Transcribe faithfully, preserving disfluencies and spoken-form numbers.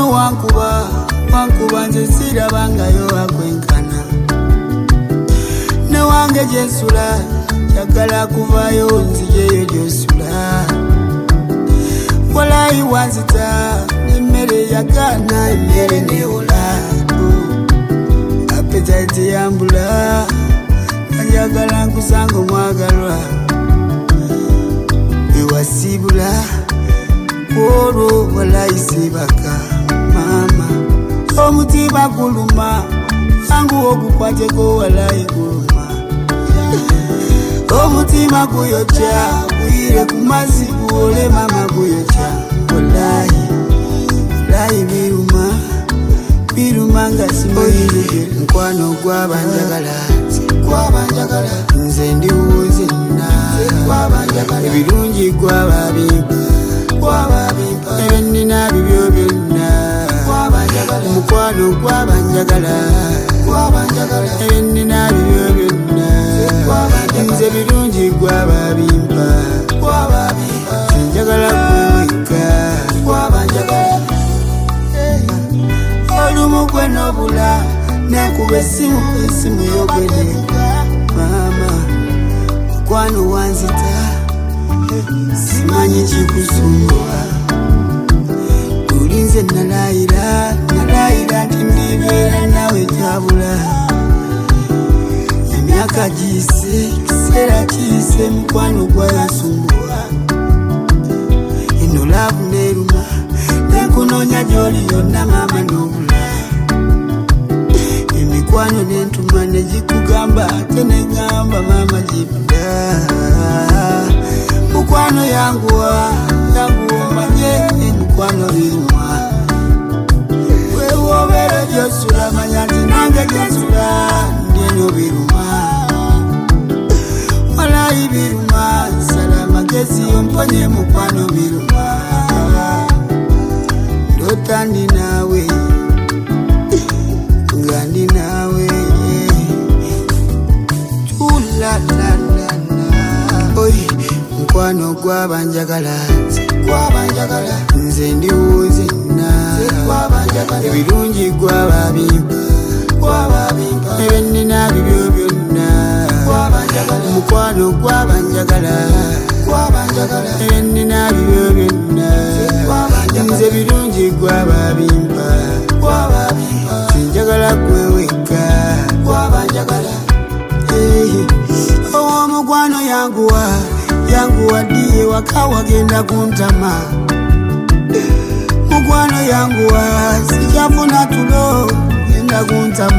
Wano wankuba wankuba nze sirabangayo akwenkana ne wange gyensula njagala kuvayo nzijeyo gyosula walayi wanzita n'emmere yagana emmere newola apetaiti yambula njagala nkusanga omwagalwa ewasibula olwo walayi sibaka mama omutima guluma sangu ogukwateko walayi guluma omutima guyocha guyire ku mazzi guwole mama guyocha walayi walayi biruma biruma nga simanyi nkwano gwabanjagala gwabanjagala nze ndiwuze nna ebirungi gwababimpa ebennina bibyo byonna omukwano gwabanjagala ebennina bibyo byonna nze birungi gwababimpa sinjagala kweweka olumu gwe nobula nekuba esimu esimu yogweneka mama mukwano wanzita simanyi kikusumbua tulinze nalayira nalayira nti ndibeera nawe tabula emyaka giyise kiseera kiyise mukwano gwayasumbua eno laavu neeruma nenkunoonya gy'oli yonna maama n'obula emikwano n'entuma negikugamba ate negamba maama gibula mukwano yanguwa yanguwa manye emukwano biruma wewobeera gyosula manya nti nange gyensula ndyeno biruma walayi biruma nsala magezi omponye mukwano biruma ndota ndi naawe nga ndi naawe tulalalala oyi mukwano gwabanjagala gwabanjagala nze ndiwuze nna ebirungi gwababimpa ebennina bibyo byonna mukwano gwabanjagala ebennina bibyo byonna nze birungi gwababimpa sinjagala kweweka owomukwano yanguwa yanguwa ddiye waka wagenda kuntama mukwano yanguwa sikyafuna tulo genda kuntama